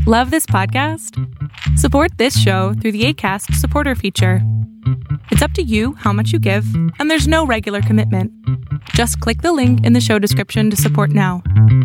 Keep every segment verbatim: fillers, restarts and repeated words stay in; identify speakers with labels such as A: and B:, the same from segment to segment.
A: Love this podcast? Support this show through the Acast supporter feature. It's up to you how much you give, and there's no regular commitment. Just click the link in the show description to support now.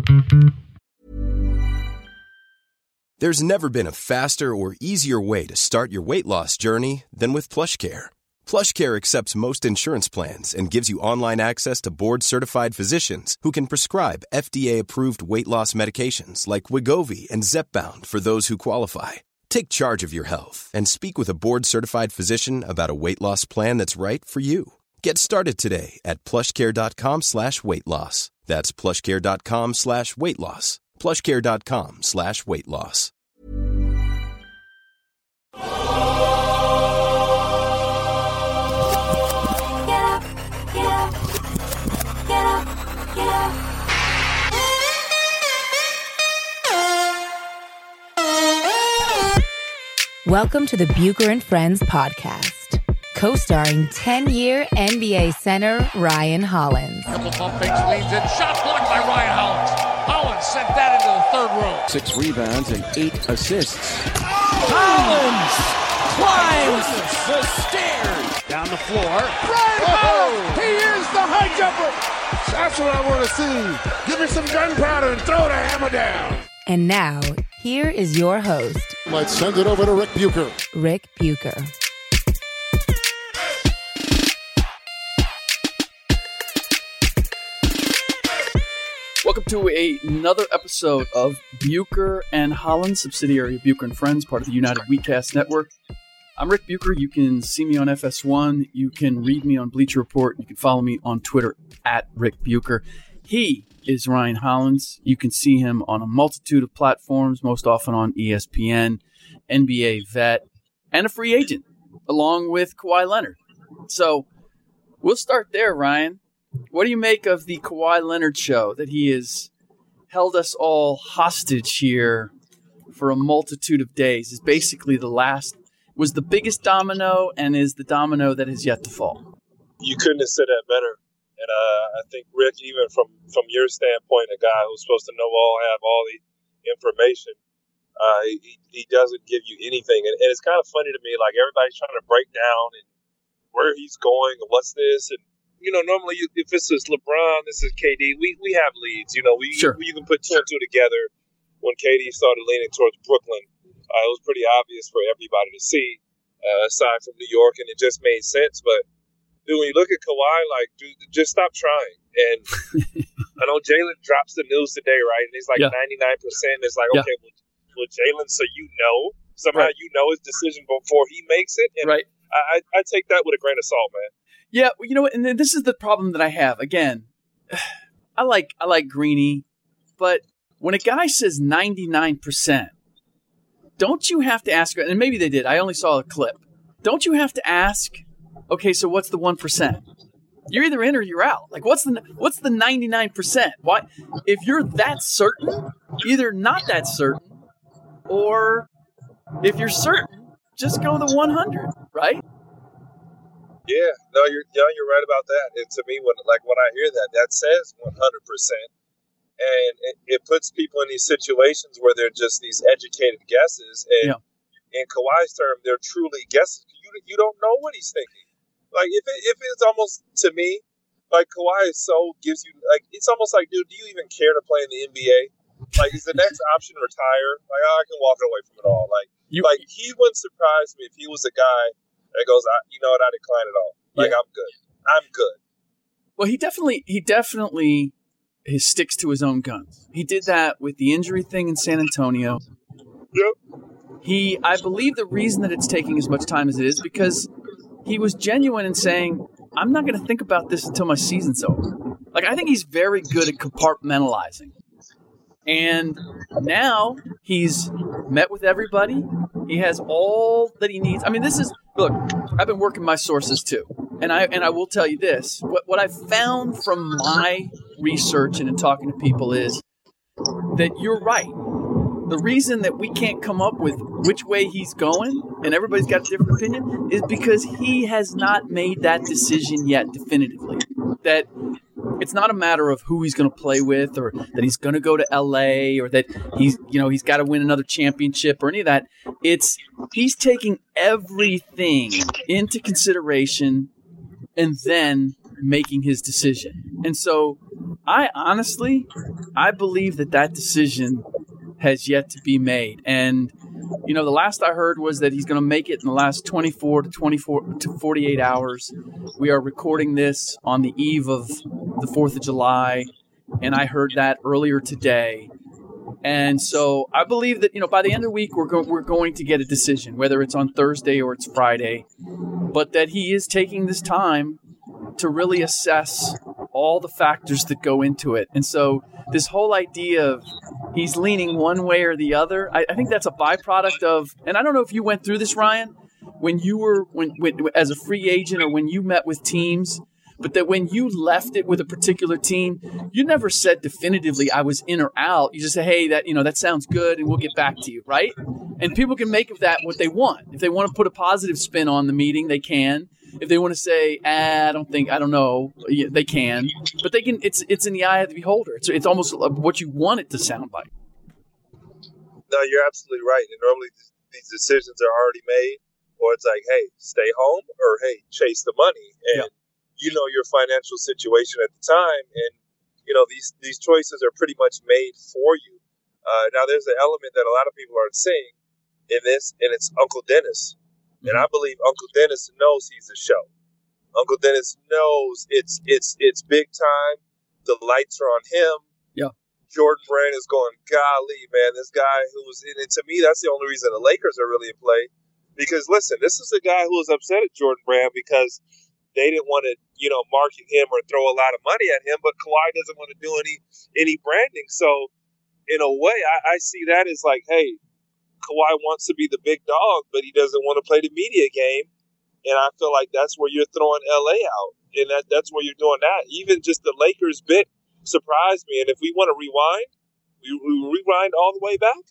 B: There's never been a faster or easier way to start your weight loss journey than with PlushCare. PlushCare accepts most insurance plans and gives you online access to board-certified physicians who can prescribe F D A-approved weight loss medications like Wegovy and Zepbound for those who qualify. Take charge of your health and speak with a board-certified physician about a weight loss plan that's right for you. Get started today at plushcare.com slash weight loss. That's plushcare.com slash weight loss. plushcare.com slash weight loss.
C: Welcome to the Bucher and Friends podcast, co-starring ten-year N B A center Ryan Hollins.
D: Couple bump fakes, leans in, shot blocked by Ryan Hollins. Hollins sent that into the third row.
E: Six rebounds and eight assists.
D: Hollins climbs the stairs down the floor. Ryan Hollins, he is the high jumper.
F: That's what I want to see. Give me some gunpowder and throw the hammer down.
C: And now, here is your host.
F: Let's send it over to Rick Bucher.
C: Rick Bucher.
G: Welcome to a, another episode of Bucher and Hollins, subsidiary of Bucher and Friends, part of the United WeCast Network. I'm Rick Bucher. You can see me on F S one. You can read me on Bleacher Report. You can follow me on Twitter at Rick Bucher. He is Ryan Hollins. You can see him on a multitude of platforms, most often on E S P N, N B A vet, and a free agent, along with Kawhi Leonard. So we'll start there, Ryan. What do you make of the Kawhi Leonard show that he has held us all hostage here for a multitude of days? Is basically the last, was the biggest domino and is the domino that is yet to fall.
H: You couldn't have said that better. And uh, I think, Rick, even from, from your standpoint, a guy who's supposed to know all, have all the information, uh, he, he doesn't give you anything. And, and it's kind of funny to me, like everybody's trying to break down and where he's going and what's this. And, you know, normally you, if this is LeBron, this is K D, we, we have leads. You know, we
G: sure.
H: you can put two and two together. When K D started leaning towards Brooklyn, uh, it was pretty obvious for everybody to see, uh, aside from New York, and it just made sense. But dude, when you look at Kawhi, like, dude, just stop trying. And I know Jalen drops the news today, right? And he's like yeah. ninety-nine percent. It's like,
G: yeah.
H: okay, well, well, Jalen, so you know, somehow right. you know his decision before he makes it. And
G: right.
H: I, I take that with a grain of salt, man.
G: Yeah, you know what? And this is the problem that I have. Again, I like I like Greeny, but when a guy says ninety-nine percent, don't you have to ask, and maybe they did, I only saw a clip. Don't you have to ask, okay, so what's the one percent? You're either in or you're out. Like, what's the what's the ninety-nine percent? Why, if you're that certain, either not that certain, or if you're certain, just go the one hundred, right?
H: Yeah, no, you're yeah, you're right about that. And to me, when like when I hear that, that says one hundred percent, and it, it puts people in these situations where they're just these educated guesses. And yeah. in Kawhi's term, they're truly guesses. You you don't know what he's thinking. Like, if it, if it's almost, to me, like, Kawhi is so, gives you, like, it's almost like, dude, do you even care to play in the N B A? Like, is the next option retire? Like, oh, I can walk away from it all. Like, you, like he wouldn't surprise me if he was a guy that goes, I, you know what, I decline it all. Like, yeah. I'm good. I'm good.
G: Well, he definitely, he definitely he sticks to his own guns. He did that with the injury thing in San Antonio.
H: Yep.
G: He, I believe the reason that it's taking as much time as it is because he was genuine in saying, I'm not going to think about this until my season's over. Like, I think he's very good at compartmentalizing. And now he's met with everybody. He has all that he needs. I mean, this is, look, I've been working my sources too. And I and I will tell you this. What, what I've found from my research and in talking to people is that you're right. The reason that we can't come up with which way he's going, and everybody's got a different opinion, is because he has not made that decision yet definitively. That it's not a matter of who he's going to play with or that he's going to go to L A or that he's, you know, he's got to win another championship or any of that. It's he's taking everything into consideration and then making his decision. And so I honestly, I believe that that decision has yet to be made. And, you know, the last I heard was that he's going to make it in the last twenty-four to twenty-four to forty-eight hours. We are recording this on the eve of the fourth of July, and I heard that earlier today. And so I believe that, you know, by the end of the week, we're, go- we're going to get a decision, whether it's on Thursday or it's Friday, but that he is taking this time to really assess all the factors that go into it. And so this whole idea of he's leaning one way or the other, I, I think that's a byproduct of, and I don't know if you went through this, Ryan, when you were, when, when as a free agent or when you met with teams, but that when you left it with a particular team, you never said definitively I was in or out. You just say, hey, that, you know, that sounds good and we'll get back to you, right? And people can make of that what they want. If they want to put a positive spin on the meeting, they can. If they want to say, ah, I don't think, I don't know, they can. But they can. It's it's in the eye of the beholder. It's it's almost what you want it to sound like.
H: No, you're absolutely right. And normally these decisions are already made, or it's like, hey, stay home, or hey, chase the money. And yeah. you know your financial situation at the time, and you know these these choices are pretty much made for you. Uh, now, there's an element that a lot of people aren't seeing in this, and it's Uncle Dennis. And I believe Uncle Dennis knows he's a show. Uncle Dennis knows it's it's it's big time. The lights are on him.
G: Yeah.
H: Jordan Brand is going, golly, man, this guy who was in it. To me, that's the only reason the Lakers are really in play. Because, listen, this is a guy who was upset at Jordan Brand because they didn't want to, you know, market him or throw a lot of money at him. But Kawhi doesn't want to do any any branding. So, in a way, I, I see that as like, hey, Kawhi wants to be the big dog, but he doesn't want to play the media game. And I feel like that's where you're throwing L A out. And that that's where you're doing that. Even just the Lakers bit surprised me. And if we want to rewind, we, we rewind all the way back.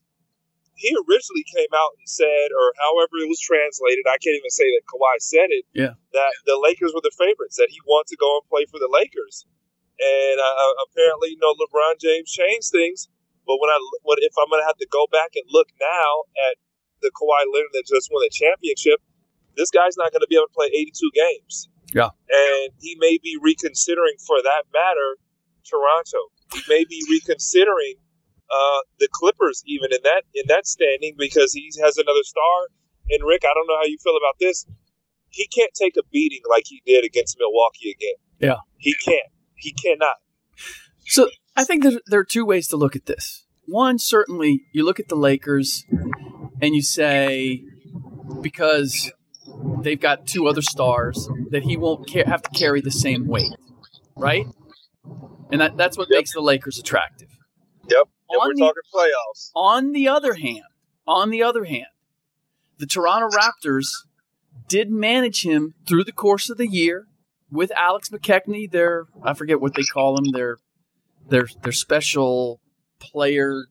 H: He originally came out and said, or however it was translated, I can't even say that Kawhi said it,
G: yeah.
H: that the Lakers were the favorites, that he wanted to go and play for the Lakers. And uh, apparently, you know, LeBron James changed things. But when I, what if I'm going to have to go back and look now at the Kawhi Leonard that just won the championship, this guy's not going to be able to play eighty-two games.
G: Yeah.
H: And he may be reconsidering, for that matter, Toronto. He may be reconsidering uh, the Clippers even in that in that standing because he has another star. And, Rick, I don't know how you feel about this. He can't take a beating like he did against Milwaukee again.
G: Yeah.
H: He can't. He cannot.
G: So I think that there are two ways to look at this. One, certainly, you look at the Lakers and you say, because they've got two other stars, that he won't ca- have to carry the same weight, right? And that, that's what yep. makes the Lakers attractive.
H: Yep, and we're
G: the,
H: talking playoffs.
G: On the other hand, on the other hand, the Toronto Raptors did manage him through the course of the year with Alex McKechnie, their, I forget what they call him, their their their special player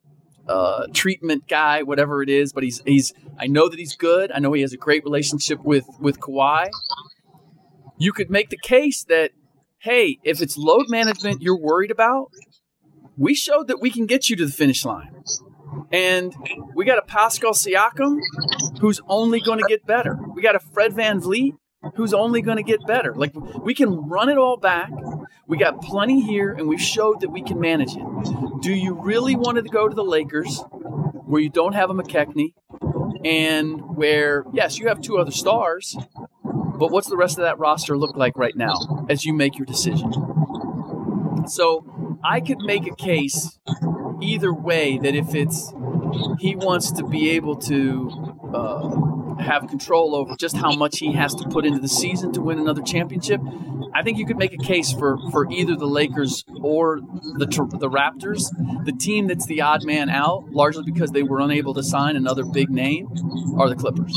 G: uh, treatment guy, whatever it is. But he's he's. I know that he's good. I know he has a great relationship with with Kawhi. You could make the case that, hey, if it's load management you're worried about, we showed that we can get you to the finish line. And we got a Pascal Siakam who's only going to get better. We got a Fred VanVleet who's only going to get better. Like, we can run it all back. We got plenty here, and we've showed that we can manage it. Do you really want to go to the Lakers where you don't have a McKechnie and where, yes, you have two other stars, but what's the rest of that roster look like right now as you make your decision? So I could make a case either way that if it's he wants to be able to uh, have control over just how much he has to put into the season to win another championship, I think you could make a case for, for either the Lakers or the the Raptors. The team that's the odd man out, largely because they were unable to sign another big name, are the Clippers.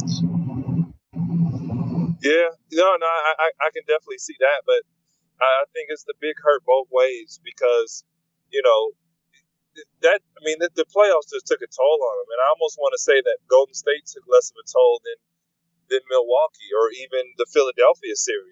H: Yeah, no, no, I, I can definitely see that, but I think it's the big hurt both ways because, you know, that I mean, the, the playoffs just took a toll on them, and I almost want to say that Golden State took less of a toll than than Milwaukee or even the Philadelphia series.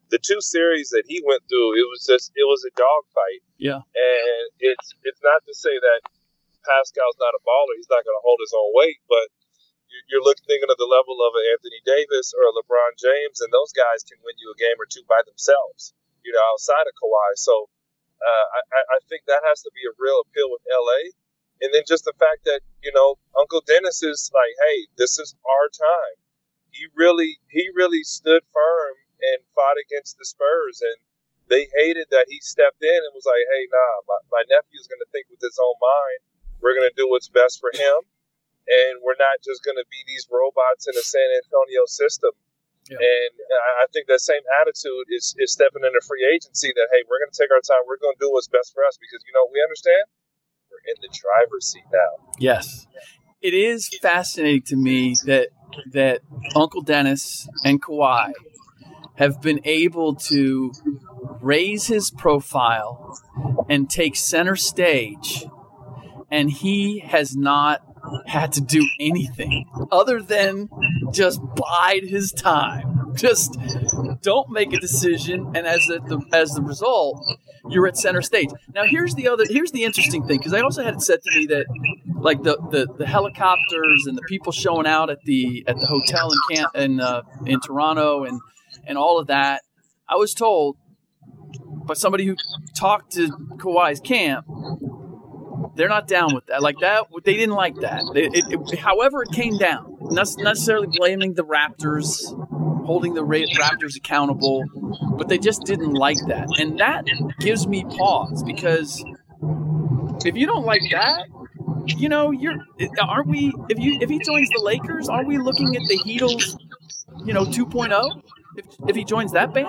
H: the two series that he went through, it was just it was a dogfight.
G: Yeah,
H: and it's it's not to say that Pascal's not a baller; he's not going to hold his own weight. But you're looking thinking of the level of an Anthony Davis or a LeBron James, and those guys can win you a game or two by themselves, you know, outside of Kawhi. So uh, I, I think that has to be a real appeal with L A. And then just the fact that, you know, Uncle Dennis is like, hey, this is our time. He really he really stood firm and fought against the Spurs, and they hated that he stepped in and was like, hey, nah, my, my nephew's going to think with his own mind. We're going to do what's best for him, and we're not just going to be these robots in the San Antonio system. Yeah. And I think that same attitude is, is stepping into free agency that, hey, we're going to take our time. We're going to do what's best for us because, you know, we understand we're in the driver's seat now.
G: Yes. It is fascinating to me that that Uncle Dennis and Kawhi have been able to raise his profile and take center stage, and he has not had to do anything other than just bide his time. Just don't make a decision, and as the as the result, you're at center stage. Now, here's the other. Here's the interesting thing, because I also had it said to me that, like the, the, the helicopters and the people showing out at the at the hotel in camp in uh, in Toronto and and all of that, I was told by somebody who talked to Kawhi's camp, they're not down with that. Like that, they didn't like that. It, it, it, however, it came down. Not necessarily blaming the Raptors, holding the Raptors accountable, but they just didn't like that. And that gives me pause, because if you don't like that, you know, you're aren't we? If you if he joins the Lakers, are we looking at the Heatles, you know, two point oh? If if he joins that band?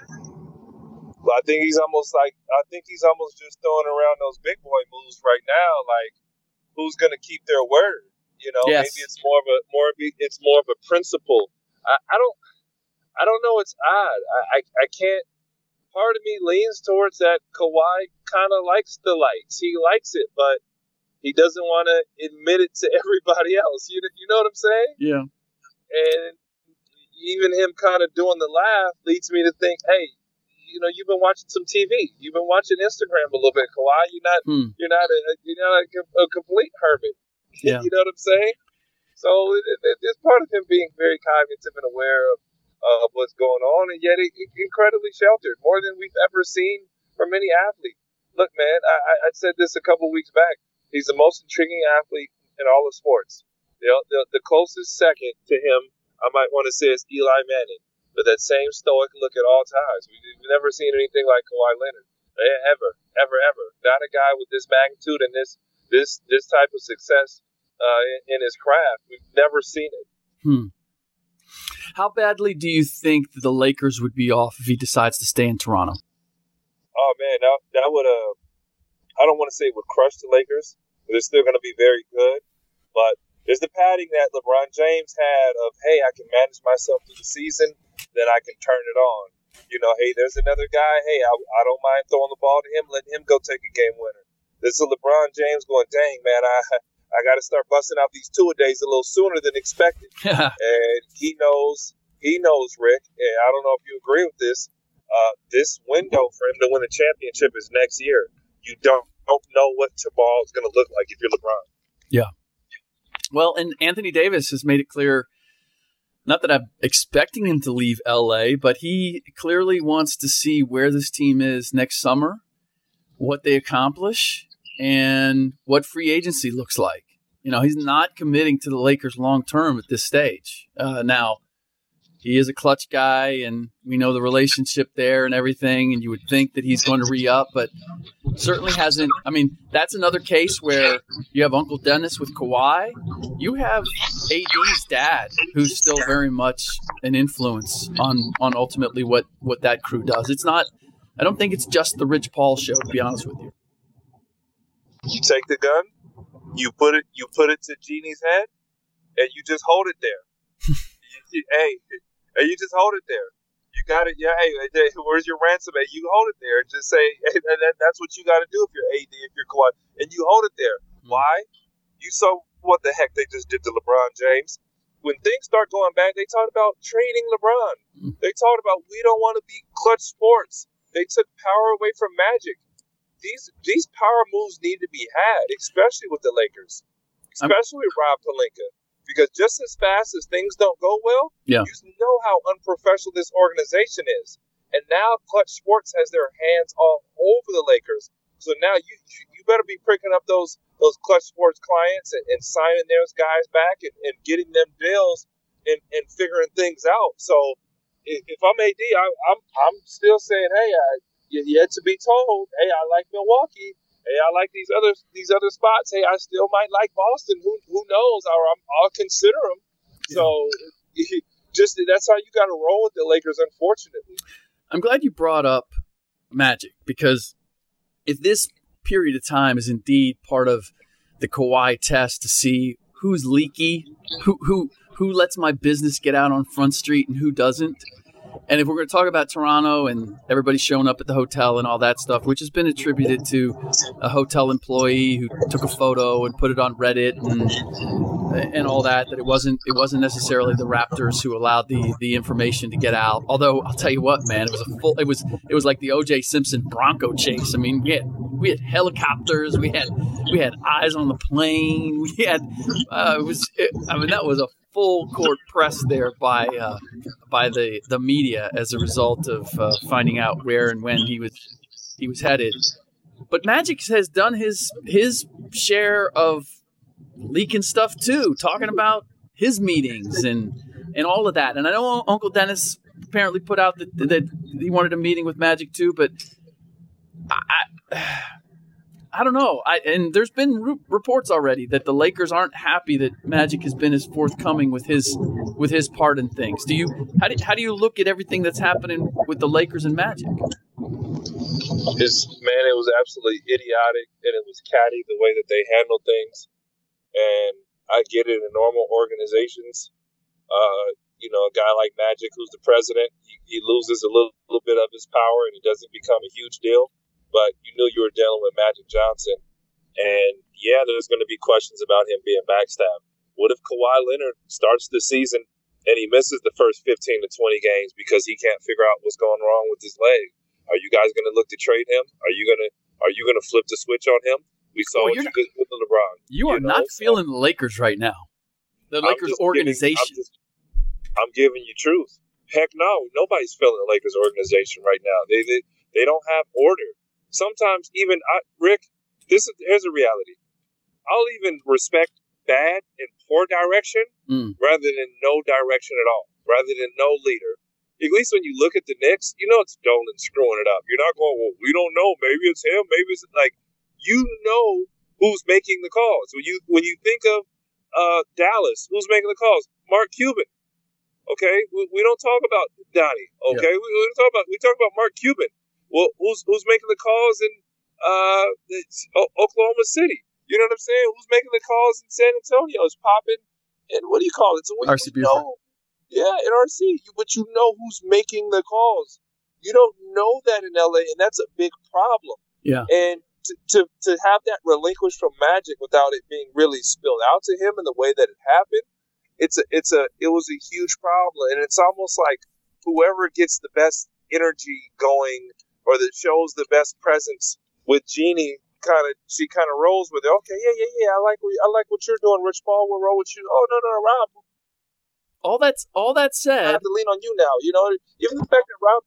H: Well, I think he's almost like I think he's almost just throwing around those big boy moves right now. Like, who's going to keep their word? You know,
G: yes.
H: Maybe it's more of a more it's more of a principle. I, I don't I don't know. It's odd. I, I I can't. Part of me leans towards that Kawhi kind of likes the lights. He likes it, but he doesn't want to admit it to everybody else. You you know what I'm saying?
G: Yeah.
H: And even him kind of doing the laugh leads me to think, hey, you know, you've been watching some T V. You've been watching Instagram a little bit, Kawhi. You're not, hmm. you're not, a, you're not a, a complete hermit.
G: Yeah.
H: You know what I'm saying? So it, it, there's part of him being very cognitive and aware of, of what's going on, and yet it, it, incredibly sheltered, more than we've ever seen from any athlete. Look, man, I, I said this a couple weeks back. He's the most intriguing athlete in all of sports. You know, the, the closest second to him, I might want to say, is Eli Manning. With that same stoic look at all times. We've never seen anything like Kawhi Leonard. Ever, ever, ever. Not a guy with this magnitude and this this this type of success uh, in, in his craft. We've never seen it.
G: Hmm. How badly do you think the Lakers would be off if he decides to stay in Toronto?
H: Oh, man, that, that would, uh, I don't want to say it would crush the Lakers. They're still going to be very good. But there's the padding that LeBron James had of, hey, I can manage myself through the season. Then I can turn it on. You know, hey, there's another guy. Hey, I, I don't mind throwing the ball to him, letting him go take a game winner. This is LeBron James going, dang, man, I I got to start busting out these two-a-days a little sooner than expected. And he knows, he knows, Rick, and I don't know if you agree with this, uh, this window for him to win a championship is next year. You don't, don't know what tomorrow is going to look like if you're LeBron.
G: Yeah. Well, and Anthony Davis has made it clear, not that I'm expecting him to leave L A, but he clearly wants to see where this team is next summer, what they accomplish, and what free agency looks like. You know, he's not committing to the Lakers long term at this stage. Uh, now, he is a clutch guy, and we know the relationship there and everything, and you would think that he's going to re-up, but certainly hasn't. I mean, that's another case where you have Uncle Dennis with Kawhi. You have A D's dad, who's still very much an influence on, on ultimately what, what that crew does. It's not – I don't think it's just the Rich Paul show, to be honest with you.
H: You take the gun, you put it you put it to Genie's head, and you just hold it there. you, you, hey, and you just hold it there. You got it. Yeah. Hey, where's your ransom? Hey, you hold it there. Just say, hey, and that's what you got to do if you're A D, if you're Kawhi, and you hold it there. Mm-hmm. Why? You saw what the heck they just did to LeBron James. when things start going bad, they talked about trading LeBron. They talked about we don't want to be Clutch Sports. They took power away from Magic. These these power moves need to be had, especially with the Lakers, especially with Rob Pelinka. Because just as fast as things don't go well,
G: yeah.
H: you know how unprofessional this organization is. And now Clutch Sports has their hands all over the Lakers. So now you you better be picking up those those Clutch Sports clients and, and signing those guys back and, and getting them deals and, and figuring things out. So if, if I'm A D, I, I'm I'm still saying, hey, I, yet to be told, hey, I like Milwaukee. Hey, I like these other these other spots. Hey, I still might like Boston. Who who knows? Or I'm, I'll consider them. So just that's how you got to roll with the Lakers, unfortunately.
G: I'm glad you brought up Magic, because if this period of time is indeed part of the Kawhi test to see who's leaky, who who who lets my business get out on Front Street and who doesn't. And if we're going to talk about Toronto and everybody showing up at the hotel and all that stuff, which has been attributed to a hotel employee who took a photo and put it on Reddit and and all that, that it wasn't it wasn't necessarily the Raptors who allowed the, the information to get out. Although I'll tell you what, man, it was a full it was it was like the O J Simpson Bronco chase. I mean, we had we had helicopters, we had we had eyes on the plane, we had uh, it was it, I mean that was a full court press there by uh, by the, the media as a result of uh, finding out where and when he was he was headed. But Magic has done his his share of leaking stuff too, talking about his meetings and and all of that. And I know Uncle Dennis apparently put out that, that he wanted a meeting with Magic too, but I. I I don't know. I, and there's been re- reports already that the Lakers aren't happy that Magic has been as forthcoming with his with his part in things. Do you how do how do you look at everything that's happening with the Lakers and Magic?
H: It's, man, it was absolutely idiotic, and it was catty the way that they handled things. And I get it in normal organizations. Uh, you know, a guy like Magic, who's the president, he, he loses a little, little bit of his power, and it doesn't become a huge deal. But you knew you were dealing with Magic Johnson. And, yeah, there's going to be questions about him being backstabbed. What if Kawhi Leonard starts the season and he misses the first fifteen to twenty games because he can't figure out what's going wrong with his leg? Are you guys going to look to trade him? Are you going to are you going to flip the switch on him? We saw
G: well,
H: what you did with LeBron.
G: You are you know? not feeling the Lakers right now. The Lakers organization.
H: Giving, I'm, just, I'm giving you truth. Heck no. Nobody's feeling the Lakers organization right now. They they, they don't have order. Sometimes even, I, Rick, this is here's a reality. I'll even respect bad and poor direction mm. rather than no direction at all, rather than no leader. At least when you look at the Knicks, you know it's Dolan screwing it up. You're not going, well, we don't know. Maybe it's him. Maybe it's like, you know who's making the calls. When you when you think of uh, Dallas, who's making the calls? Mark Cuban. Okay, we, we don't talk about Donnie. Okay, yeah. we, we don't talk about we talk about Mark Cuban. Well, who's who's making the calls in uh, o- Oklahoma City? You know what I'm saying? Who's making the calls in San Antonio? It's popping, and what do you call it? So
G: R C Buford.
H: Know, yeah, in R C. But you know who's making the calls. You don't know that in L A, and that's a big problem.
G: Yeah.
H: And to to, to have that relinquished from Magic without it being really spilled out to him in the way that it happened, it's a it's a it was a huge problem, and it's almost like whoever gets the best energy going, or that shows the best presence with Jeannie, kind of she kind of rolls with it. Okay, yeah, yeah, yeah. I like what I like what you're doing, Rich Paul. We'll roll with you. Oh no, no, no, Rob.
G: All that's all that said.
H: I have to lean on you now. You know, even the fact that Rob.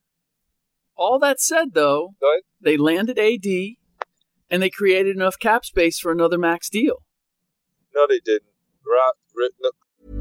G: All that said, though, they landed A D, and they created enough cap space for another max deal.
H: No, they didn't. Rob, no.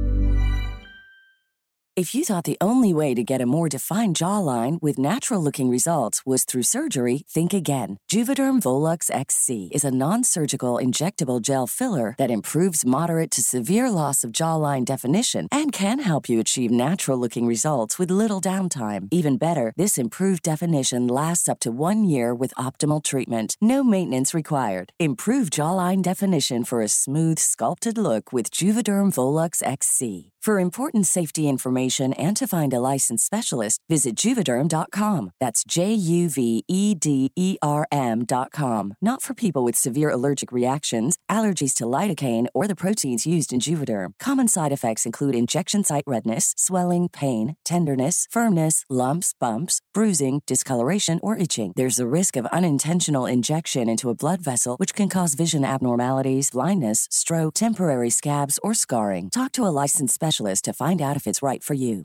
I: If you thought the only way to get a more defined jawline with natural-looking results was through surgery, think again. Juvederm Volux X C is a non-surgical injectable gel filler that improves moderate to severe loss of jawline definition and can help you achieve natural-looking results with little downtime. Even better, this improved definition lasts up to one year with optimal treatment. No maintenance required. Improve jawline definition for a smooth, sculpted look with Juvederm Volux X C. For important safety information and to find a licensed specialist, visit Juvederm dot com. That's J U V E D E R M dot com. Not for people with severe allergic reactions, allergies to lidocaine, or the proteins used in Juvederm. Common side effects include injection site redness, swelling, pain, tenderness, firmness, lumps, bumps, bruising, discoloration, or itching. There's a risk of unintentional injection into a blood vessel, which can cause vision abnormalities, blindness, stroke, temporary scabs, or scarring. Talk to a licensed specialist to find out if it's right for you.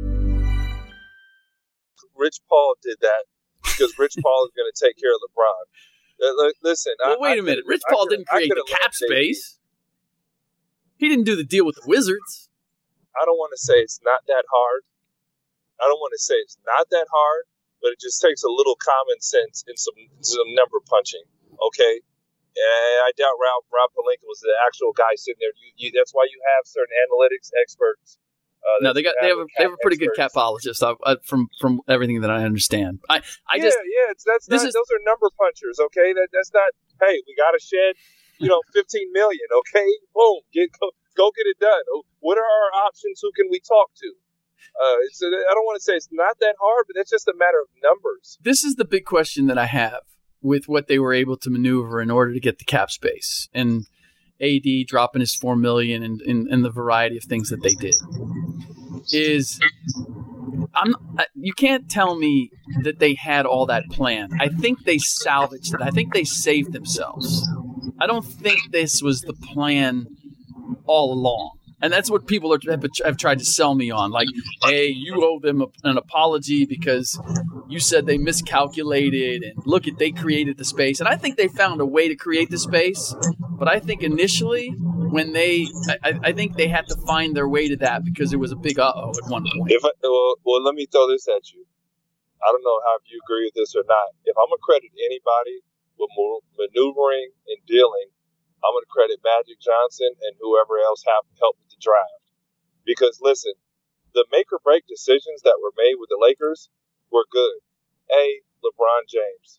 H: Rich Paul did that because Rich Paul is going to take care of LeBron. Uh, listen,
G: well,
H: I,
G: wait
H: I
G: a minute.
H: could,
G: Rich Paul
H: could,
G: didn't create the cap space. He didn't do the deal with the Wizards.
H: I don't want to say it's not that hard. I don't want to say it's not that hard, but it just takes a little common sense and some some number punching. Okay. And I doubt Rob, Rob Pelinka was the actual guy sitting there. You, you, that's why you have certain analytics experts. Uh,
G: no, they got they have a, they have a pretty experts. good capologist uh, uh, from from everything that I understand. I, I
H: yeah,
G: just
H: yeah, it's, that's not, is, those are number punchers. Okay, that that's not. Hey, we got to shed, you know, fifteen million. Okay, boom, get go, go get it done. What are our options? Who can we talk to? Uh, it's, I don't want to say it's not that hard, but it's just a matter of numbers.
G: This is the big question that I have with what they were able to maneuver in order to get the cap space and A D dropping his four million and, and, and the variety of things that they did is I'm you can't tell me that they had all that planned. I think they salvaged it. I think they saved themselves. I don't think this was the plan all along. And that's what people are, have, have tried to sell me on. Like, hey, you owe them a, an apology because you said they miscalculated. And look, at they created the space. And I think they found a way to create the space. But I think initially, when they, I, I think they had to find their way to that because it was a big uh-oh at one point.
H: If I, well, well, let me throw this at you. I don't know how if you agree with this or not. If I'm going to credit anybody with maneuvering and dealing, I'm going to credit Magic Johnson and whoever else have helped with the draft. Because, listen, the make-or-break decisions that were made with the Lakers were good. A, LeBron James.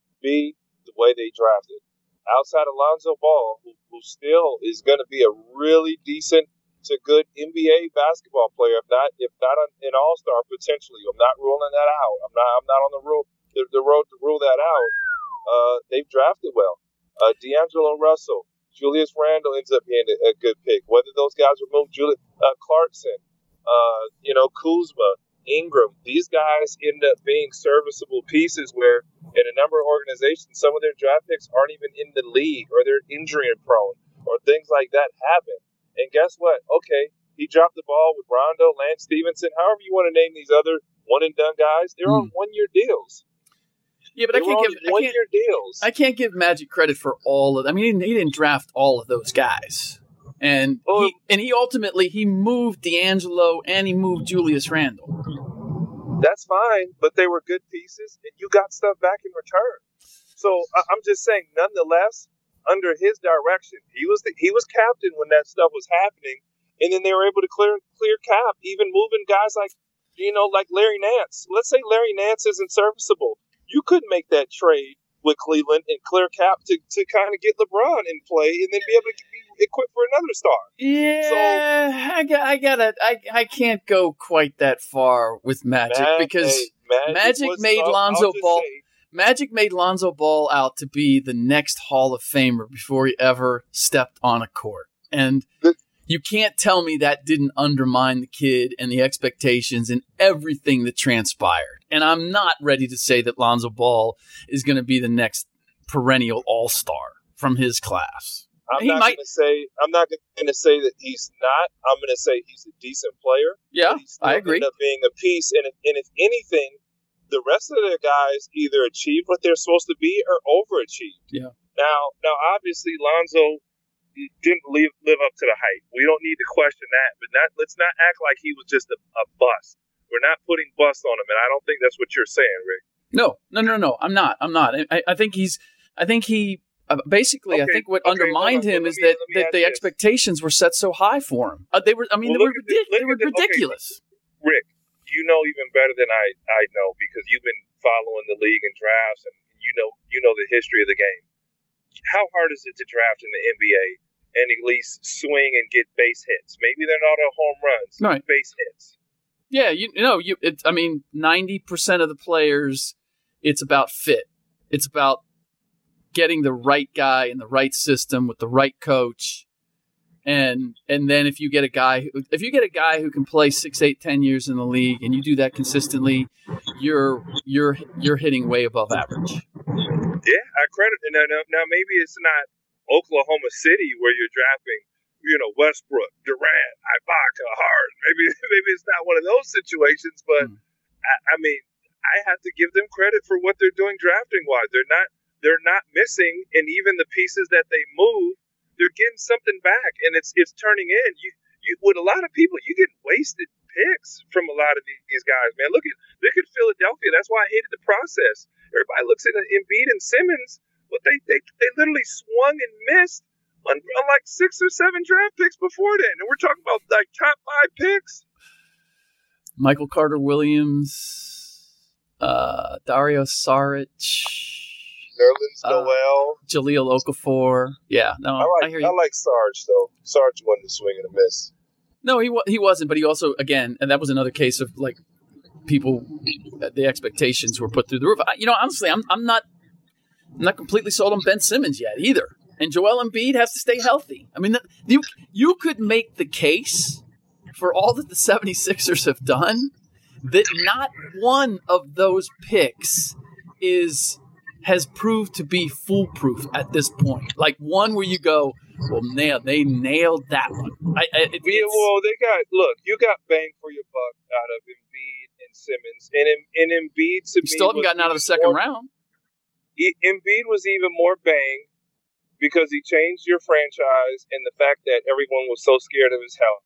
H: B, the way they drafted. Outside of Lonzo Ball, who, who still is going to be a really decent to good N B A basketball player, if not if not an all-star potentially. I'm not ruling that out. I'm not I'm not on the rule the, the road to rule that out. Uh, they've drafted well. Uh, D'Angelo Russell. Julius Randle ends up being a, a good pick. Whether those guys were moved, Julius uh, Clarkson, uh, you know, Kuzma, Ingram, these guys end up being serviceable pieces where in a number of organizations, some of their draft picks aren't even in the league or they're injury prone or things like that happen. And guess what? Okay, he dropped the ball with Rondo, Lance Stevenson, however you want to name these other one and done guys. They're mm. on one year deals.
G: Yeah, but I can't give I can't,
H: deals.
G: I can't give Magic credit for all of. I mean, he didn't, he didn't draft all of those guys, and well, he and he ultimately he moved D'Angelo and he moved Julius Randle.
H: That's fine, but they were good pieces, and you got stuff back in return. So I'm just saying, nonetheless, under his direction, he was the, he was captain when that stuff was happening, and then they were able to clear clear cap, even moving guys like you know like Larry Nance. Let's say Larry Nance isn't serviceable. You could make that trade with Cleveland and clear cap to, to kind of get LeBron in play and then be able to be equipped for another star.
G: Yeah, so, I got, I gotta, I, I can't go quite that far with Magic Mag- because hey, Magic, Magic was, made I'll, Lonzo I'll Ball. Say, Magic made Lonzo Ball out to be the next Hall of Famer before he ever stepped on a court, and the, you can't tell me that didn't undermine the kid and the expectations and everything that transpired. And I'm not ready to say that Lonzo Ball is going to be the next perennial all-star from his class.
H: I'm
G: he
H: not
G: might...
H: going to say I'm not going to say that he's not. I'm going to say he's a decent player.
G: Yeah,
H: he's still
G: I agree.
H: End up being a piece, and if, and if anything, the rest of the guys either achieved what they're supposed to be or overachieved.
G: Yeah.
H: Now, now, obviously, Lonzo didn't live live up to the hype. We don't need to question that, but not let's not act like he was just a, a bust. We're not putting bust on him, and I don't think that's what you're saying, Rick.
G: No, no, no, no. I'm not. I'm not. I, I think he's. I think he. Uh, basically, okay, I think what okay, undermined him is me, that, that the this. expectations were set so high for him. Uh, they were. I mean, well, they, were ridic- they were ridiculous.
H: Okay. Rick, you know even better than I, I know because you've been following the league and drafts, and you know you know the history of the game. How hard is it to draft in the N B A and at least swing and get base hits. Maybe they're not all home runs,
G: right.
H: base hits.
G: Yeah, you, you know, you. It, I mean, ninety percent of the players, it's about fit. It's about getting the right guy in the right system with the right coach, and and then if you get a guy, if you get a guy who can play six, eight, ten years in the league, and you do that consistently, you're you're you're hitting way above average.
H: Yeah, I credit. Now, now, now maybe it's not Oklahoma City where you're drafting, you know, Westbrook, Durant, Ibaka, Harden. Maybe maybe it's not one of those situations, but mm. I, I mean, I have to give them credit for what they're doing drafting wise. They're not they're not missing, and even the pieces that they move, they're getting something back, and it's it's turning in. You you with a lot of people, you get wasted picks from a lot of these, these guys, man. Look at look at Philadelphia. That's why I hated the process. Everybody looks at Embiid and Simmons, but they they, they literally swung and missed on, on like six or seven draft picks before then, and we're talking about like top five picks.
G: Michael Carter Williams, uh, Dario Saric,
H: Nerlens Noel,
G: uh, Jahlil Okafor. Yeah, no,
H: I like
G: I hear you.
H: I like Sarge though. Sarge wasn't a swing and a miss.
G: No, he he wasn't, but he also, again, and that was another case of like people, the expectations were put through the roof. I, you know, honestly, I'm I'm not I'm not completely sold on Ben Simmons yet either. And Joel Embiid has to stay healthy. I mean, you you could make the case for all that the seventy-sixers have done that not one of those picks is has proved to be foolproof at this point. Like one where you go, well, nail, they nailed that one. I, I, it,
H: yeah, well, they got, look, you got bang for your buck out of Embiid and Simmons. And, and Embiid to
G: you
H: me
G: still haven't gotten out of the second
H: more,
G: round.
H: Embiid was even more bang because he changed your franchise and the fact that everyone was so scared of his health.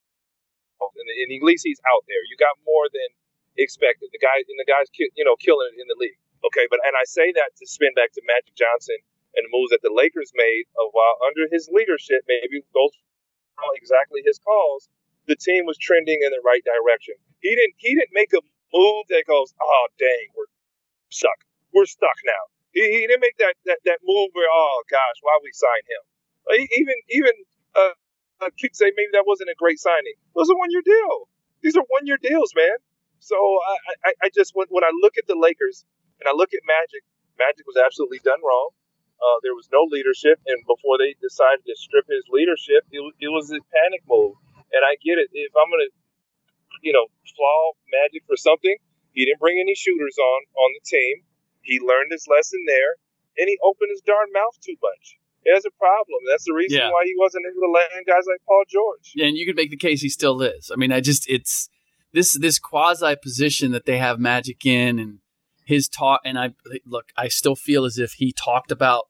H: And, and at least he's out there. You got more than expected. The guy, and the guy's, you know, killing it in the league. Okay, but and I say that to spin back to Magic Johnson and the moves that the Lakers made of while under his leadership, maybe those were exactly his calls, the team was trending in the right direction. He didn't he didn't make a move that goes, oh dang, we're stuck. We're stuck now. He, he didn't make that, that, that move where, oh gosh, why we sign him? Even even uh, I could say maybe that wasn't a great signing. It was a one year deal. These are one year deals, man. So I, I, I just when, when I look at the Lakers and I look at Magic, Magic was absolutely done wrong. Uh, there was no leadership, and before they decided to strip his leadership, it, it was a panic move. And I get it. If I'm going to, you know, flaw Magic for something, he didn't bring any shooters on on the team. He learned his lesson there, and he opened his darn mouth too much. There's a problem. That's the reason
G: yeah.
H: why he wasn't able to land guys like Paul George.
G: Yeah, and you could make the case he still is. I mean, I just it's this this quasi position that they have Magic in, and his talk. And I look, I still feel as if he talked about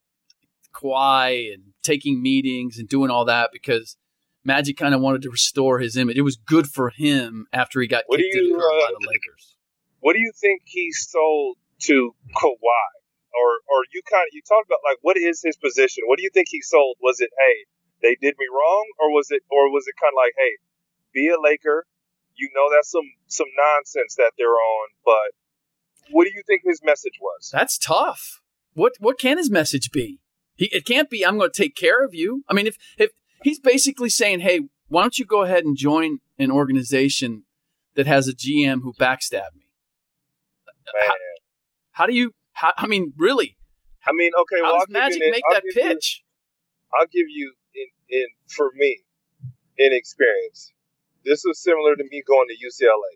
G: Kawhi and taking meetings and doing all that because Magic kind of wanted to restore his image. It was good for him after he got
H: what
G: kicked
H: you,
G: to the curb
H: uh,
G: by the Lakers.
H: What do you think he sold to Kawhi? Or, or you kind of you talked about like what is his position? What do you think he sold? Was it hey they did me wrong, or was it or was it kind of like hey be a Laker? You know that's some some nonsense that they're on, but what do you think his message was?
G: That's tough. What what can his message be? He it can't be I'm going to take care of you. I mean if if he's basically saying hey why don't you go ahead and join an organization that has a G M who backstabbed me?
H: Man.
G: How, how do you? How, I mean, really?
H: I mean, okay.
G: How
H: well,
G: does Magic
H: an,
G: make
H: I'll
G: that pitch?
H: You, I'll give you in in for me in experience. This was similar to me going to U C L A.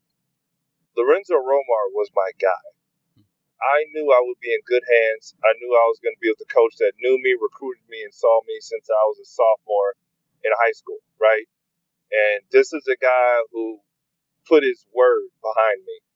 H: Lorenzo Romar was my guy. I knew I would be in good hands. I knew I was going to be with the coach that knew me, recruited me, and saw me since I was a sophomore in high school, right? And this is a guy who put his word behind me.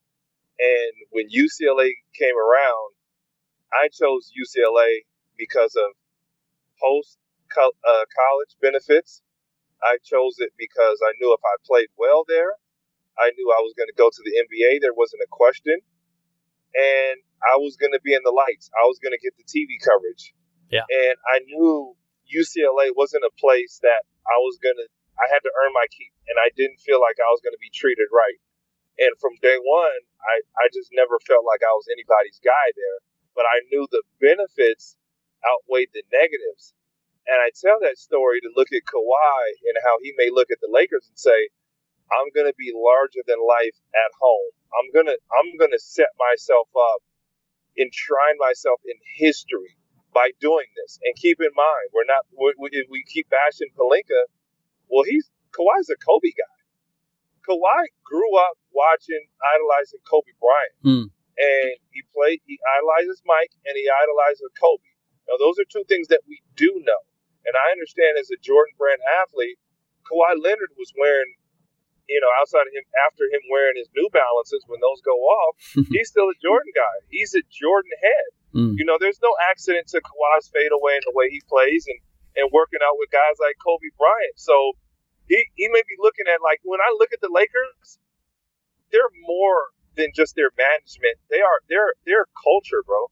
H: And when U C L A came around, I chose U C L A because of post uh, college benefits. I chose it because I knew if I played well there, I knew I was going to go to the N B A. There wasn't a question. And I was going to be in the lights. I was going to get the T V coverage.
G: Yeah.
H: And I knew U C L A wasn't a place that I was going to, I had to earn my keep. And I didn't feel like I was going to be treated right. And from day one, I, I just never felt like I was anybody's guy there. But I knew the benefits outweighed the negatives. And I tell that story to look at Kawhi and how he may look at the Lakers and say, I'm going to be larger than life at home. I'm going to I'm going to set myself up, enshrine myself in history by doing this. And keep in mind, we're not we, we, we keep bashing Pelinka. Well, he's Kawhi's a Kobe guy. Kawhi grew up watching, idolizing Kobe Bryant.
G: Mm.
H: And he played, he idolizes Mike, and he idolizes Kobe. Now, those are two things that we do know. And I understand as a Jordan Brand athlete, Kawhi Leonard was wearing, you know, outside of him, after him wearing his New Balances when those go off, he's still a Jordan guy. He's a Jordan head. Mm. You know, there's no accident to Kawhi's fadeaway and the way he plays and, and working out with guys like Kobe Bryant. So he, he may be looking at, like, when I look at the Lakers, they're more than just their management. They are they're they're culture, bro.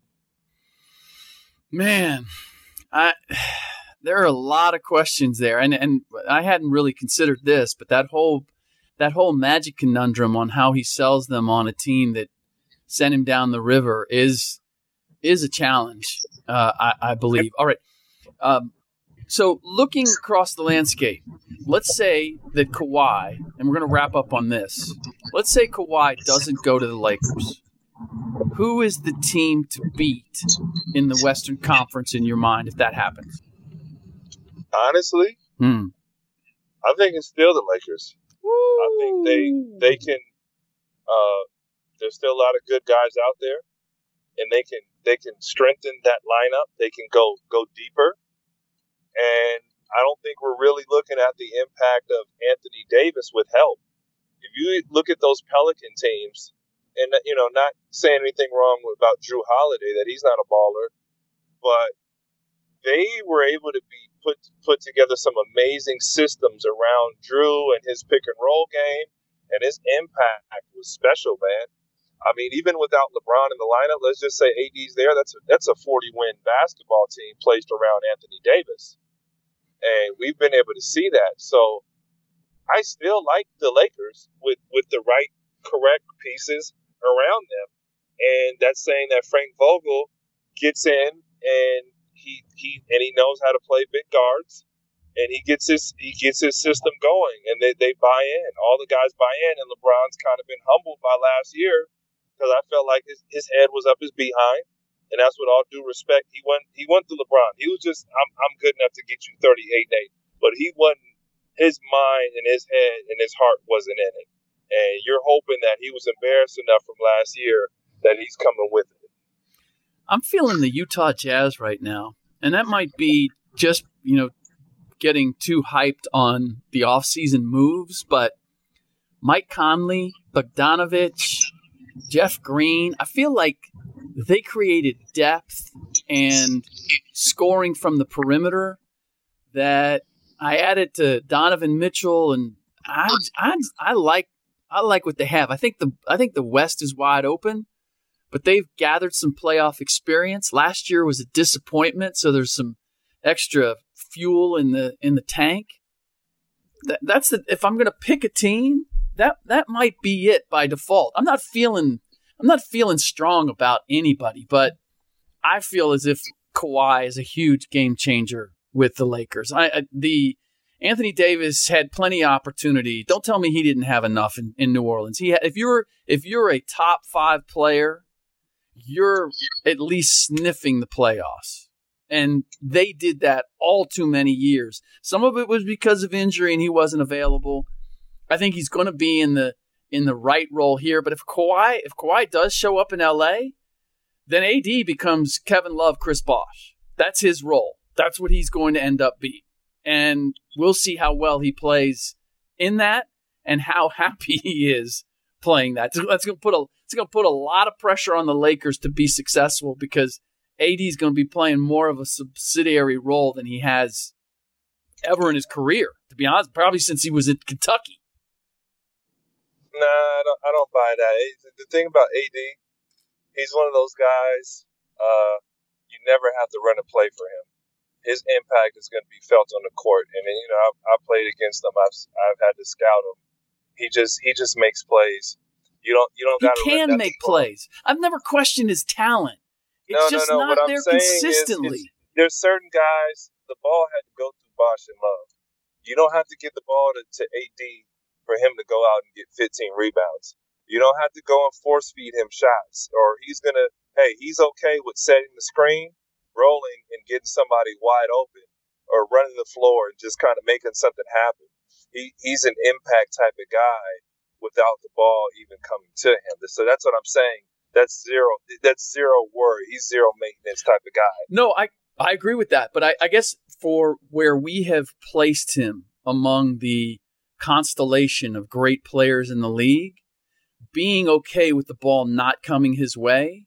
G: Man, I there are a lot of questions there, and and I hadn't really considered this, but that whole that whole Magic conundrum on how he sells them on a team that sent him down the river is is a challenge. Uh, I, I believe. All right. Um, so looking across the landscape, let's say that Kawhi, and we're going to wrap up on this. Let's say Kawhi doesn't go to the Lakers. Who is the team to beat in the Western Conference in your mind if that happens?
H: Honestly,
G: hmm.
H: I think it's still the Lakers.
G: Woo!
H: I think they they can. Uh, there's still a lot of good guys out there, and they can they can strengthen that lineup. They can go go deeper. And I don't think we're really looking at the impact of Anthony Davis with help. If you look at those Pelican teams, and, you know, not saying anything wrong about Drew Holiday, that he's not a baller, but they were able to be put put together some amazing systems around Drew and his pick and roll game, and his impact was special, man. I mean, even without LeBron in the lineup, let's just say A D's there. That's a, that's a forty win basketball team placed around Anthony Davis. And we've been able to see that. So I still like the Lakers with, with the right, correct pieces around them. And that's saying that Frank Vogel gets in and he he and he knows how to play big guards, and he gets his he gets his system going, and they, they buy in. All the guys buy in, and LeBron's kind of been humbled by last year because I felt like his, his head was up his behind. And that's with all due respect. He went he went to LeBron. He was just, I'm I'm good enough to get you thirty-eight and eight. But he wasn't, his mind and his head and his heart wasn't in it. And you're hoping that he was embarrassed enough from last year that he's coming with it.
G: I'm feeling the Utah Jazz right now. And that might be just, you know, getting too hyped on the offseason moves. But Mike Conley, Bogdanovich, Jeff Green, I feel like they created depth and scoring from the perimeter that I added to Donovan Mitchell, and I, I, I like I like what they have. I think the I think the West is wide open, but they've gathered some playoff experience. Last year was a disappointment, so there's some extra fuel in the in the tank. That, that's the if I'm going to pick a team, that that might be it by default. I'm not feeling. I'm not feeling strong about anybody, but I feel as if Kawhi is a huge game changer with the Lakers. I, I the Anthony Davis had plenty of opportunity. Don't tell me he didn't have enough in, in New Orleans. He had, if you're if you're a top five player, you're at least sniffing the playoffs, and they did that all too many years. Some of it was because of injury and he wasn't available. I think he's going to be in the in the right role here. But if Kawhi, if Kawhi does show up in L A, then A D becomes Kevin Love, Chris Bosh. That's his role. That's what he's going to end up being. And we'll see how well he plays in that and how happy he is playing that. That's going to put a it's going to put a lot of pressure on the Lakers to be successful because A D is going to be playing more of a subsidiary role than he has ever in his career. To be honest, probably since he was in Kentucky.
H: Nah, I don't, I don't buy that. The thing about A D, he's one of those guys, uh, you never have to run a play for him. His impact is going to be felt on the court. And, you know, I've, I've played against him. I've I've had to scout him. He just he just makes plays. You don't you don't got to.
G: He can make plays. I've never questioned his talent. It's
H: no,
G: just
H: no, no.
G: not
H: what
G: there
H: I'm saying
G: consistently.
H: Is, there's certain guys the ball had to go through Bosh and Love. You don't have to give the ball to, to A D for him to go out and get fifteen rebounds. You don't have to go and force feed him shots, or he's going to, hey, he's okay with setting the screen, rolling, and getting somebody wide open, or running the floor and just kind of making something happen. He He's an impact type of guy without the ball even coming to him. So that's what I'm saying. That's zero. That's zero worry. He's zero maintenance type of guy.
G: No, I, I agree with that. But I, I guess for where we have placed him among the constellation of great players in the league, being okay with the ball not coming his way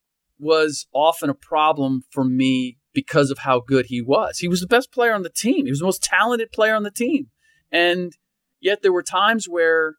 G: was often a problem for me because of how good he was. He was the best player on the team. He was the most talented player on the team. And yet there were times where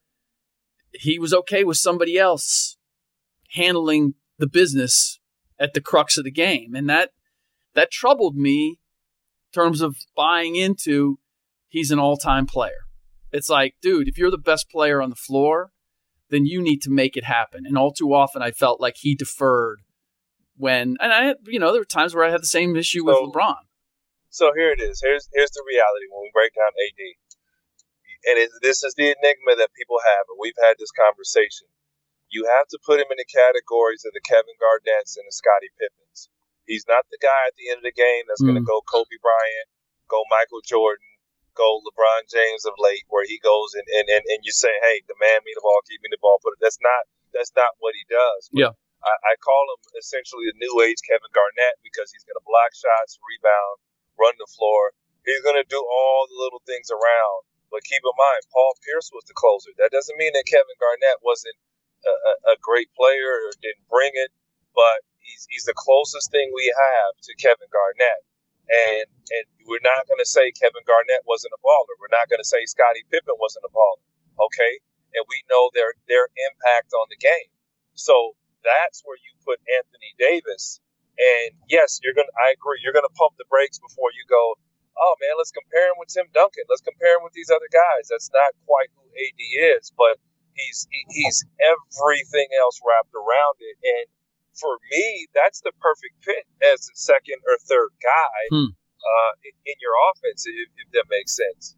G: he was okay with somebody else handling the business at the crux of the game. And that that troubled me in terms of buying into he's an all-time player. It's like, dude, if you're the best player on the floor, then you need to make it happen. And all too often I felt like he deferred when, and I, you know, there were times where I had the same issue with
H: so,
G: LeBron.
H: So here it is. Here's here's the reality when we break down A D. And it, this is the enigma that people have, and we've had this conversation. You have to put him in the categories of the Kevin Garnett's and the Scottie Pippens. He's not the guy at the end of the game that's mm. going to go Kobe Bryant, go Michael Jordan, go LeBron James of late, where he goes and, and, and, and you say, hey, demand me the ball, keep me the ball. But that's not that's not what he does. But
G: yeah.
H: I, I call him essentially the new age Kevin Garnett because he's going to block shots, rebound, run the floor. He's going to do all the little things around. But keep in mind, Paul Pierce was the closer. That doesn't mean that Kevin Garnett wasn't a, a, a great player or didn't bring it, but he's he's the closest thing we have to Kevin Garnett. And and we're not going to say Kevin Garnett wasn't a baller. We're not going to say Scottie Pippen wasn't a baller. Okay? And we know their their impact on the game. So that's where you put Anthony Davis. And yes, you're going to, I agree, you're going to pump the brakes before you go, oh man, let's compare him with Tim Duncan. Let's compare him with these other guys. That's not quite who A D is, but he's he, he's everything else wrapped around it. And for me, that's the perfect fit as a second or third guy hmm. uh, in, in your offense, if, if that makes sense.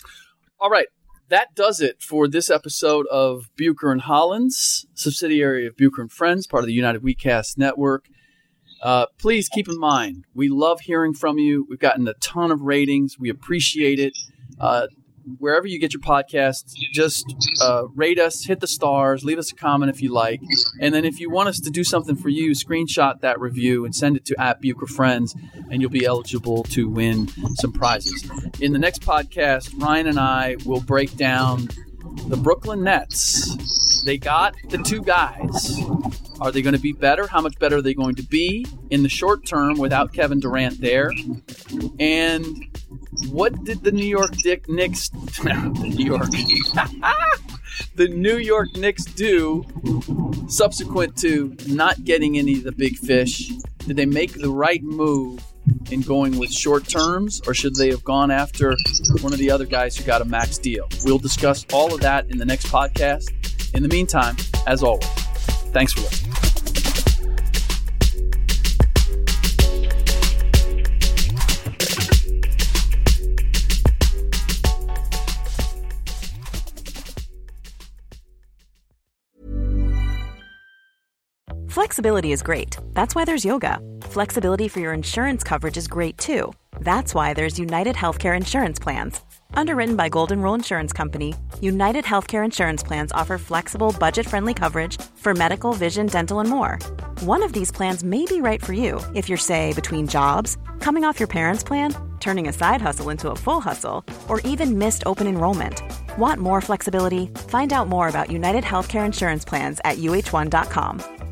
G: All right. That does it for this episode of Bucher and Hollins, subsidiary of Bucher and Friends, part of the United WeCast network. Uh, please keep in mind, we love hearing from you. We've gotten a ton of ratings. We appreciate it. Uh, wherever you get your podcasts, just uh, rate us, hit the stars, leave us a comment if you like. And then if you want us to do something for you, screenshot that review and send it to at Bucher Friends, and you'll be eligible to win some prizes. In the next podcast, Ryan and I will break down the Brooklyn Nets. They got the two guys. Are they going to be better? How much better are they going to be in the short term without Kevin Durant there? And what did the New York Dick Knicks, the New York, the New York Knicks do subsequent to not getting any of the big fish? Did they make the right move in going with short terms, or should they have gone after one of the other guys who got a max deal? We'll discuss all of that in the next podcast. In the meantime, as always, thanks for listening.
J: Flexibility is great. That's why there's yoga. Flexibility for your insurance coverage is great too. That's why there's United Healthcare Insurance Plans. Underwritten by Golden Rule Insurance Company, United Healthcare Insurance Plans offer flexible, budget-friendly coverage for medical, vision, dental, and more. One of these plans may be right for you if you're, say, between jobs, coming off your parents' plan, turning a side hustle into a full hustle, or even missed open enrollment. Want more flexibility? Find out more about United Healthcare Insurance Plans at U H one dot com.